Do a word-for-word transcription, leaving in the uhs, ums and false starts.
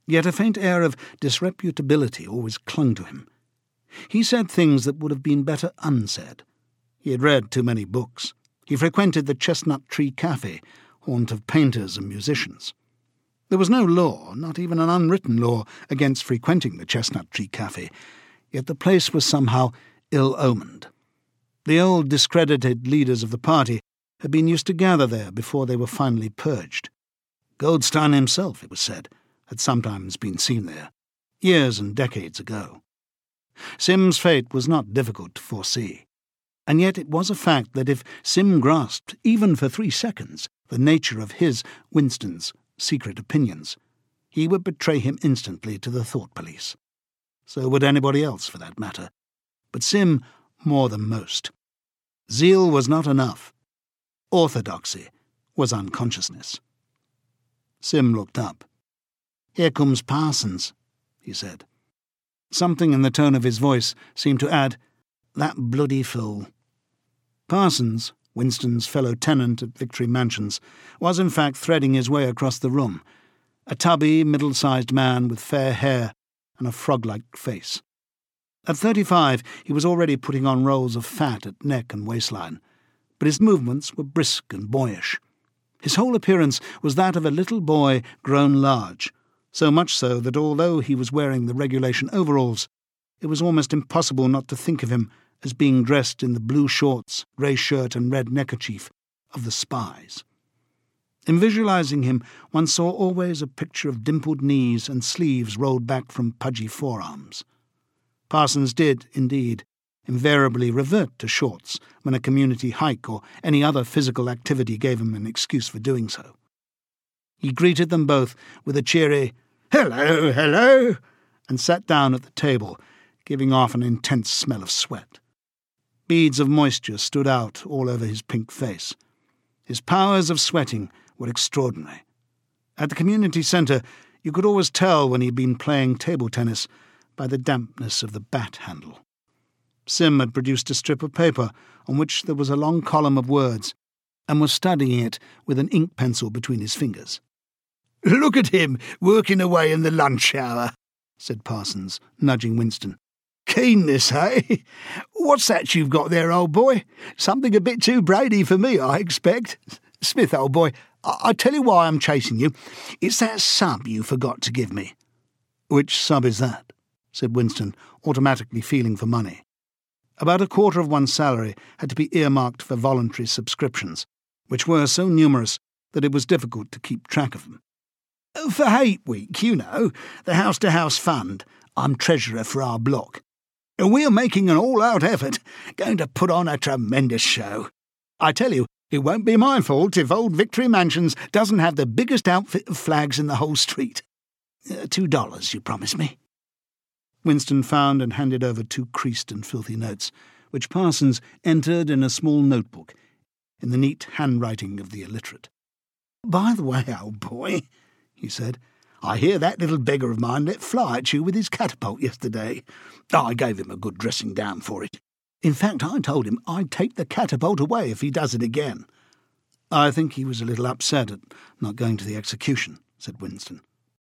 Yet a faint air of disreputability always clung to him. He said things that would have been better unsaid. He had read too many books. He frequented the Chestnut Tree Cafe, haunt of painters and musicians. There was no law, not even an unwritten law, against frequenting the Chestnut Tree Cafe, yet the place was somehow ill-omened. The old discredited leaders of the party had been used to gather there before they were finally purged. Goldstein himself, it was said, had sometimes been seen there, years and decades ago. Sim's fate was not difficult to foresee, and yet it was a fact that if Sim grasped, even for three seconds, the nature of his, Winston's, secret opinions, he would betray him instantly to the thought police. So would anybody else, for that matter, but Sim more than most. Zeal was not enough. Orthodoxy was unconsciousness. Sim looked up. "Here comes Parsons," he said. Something in the tone of his voice seemed to add, "That bloody fool." Parsons, Winston's fellow tenant at Victory Mansions, was in fact threading his way across the room, a tubby, middle-sized man with fair hair and a frog-like face. At thirty-five he was already putting on rolls of fat at neck and waistline, but his movements were brisk and boyish. His whole appearance was that of a little boy grown large, so much so that although he was wearing the regulation overalls, it was almost impossible not to think of him as being dressed in the blue shorts, grey shirt and red neckerchief of the spies. In visualizing him, one saw always a picture of dimpled knees and sleeves rolled back from pudgy forearms. Parsons did, indeed, invariably revert to shorts when a community hike or any other physical activity gave him an excuse for doing so. He greeted them both with a cheery, "Hello, hello," and sat down at the table, giving off an intense smell of sweat. Beads of moisture stood out all over his pink face. His powers of sweating were extraordinary. At the community centre, you could always tell when he had been playing table tennis by the dampness of the bat handle. Sim had produced a strip of paper on which there was a long column of words, and was studying it with an ink pencil between his fingers. "Look at him, working away in the lunch hour," said Parsons, nudging Winston. "Keenness, eh? What's that you've got there, old boy? Something a bit too brainy for me, I expect. Smith, old boy, I, I tell you why I'm chasing you. It's that sub you forgot to give me." "Which sub is that?" said Winston, automatically feeling for money. About a quarter of one's salary had to be earmarked for voluntary subscriptions, which were so numerous that it was difficult to keep track of them. "For Hate Week, you know, the house-to-house fund. I'm treasurer for our block. We're making an all-out effort, going to put on a tremendous show. I tell you, it won't be my fault if old Victory Mansions doesn't have the biggest outfit of flags in the whole street. Uh, two dollars, you promise me?" Winston found and handed over two creased and filthy notes, which Parsons entered in a small notebook, in the neat handwriting of the illiterate. "By the way, old boy," he said, "I hear that little beggar of mine let fly at you with his catapult yesterday. I gave him a good dressing down for it. In fact, I told him I'd take the catapult away if he does it again." "I think he was a little upset at not going to the execution," said Winston.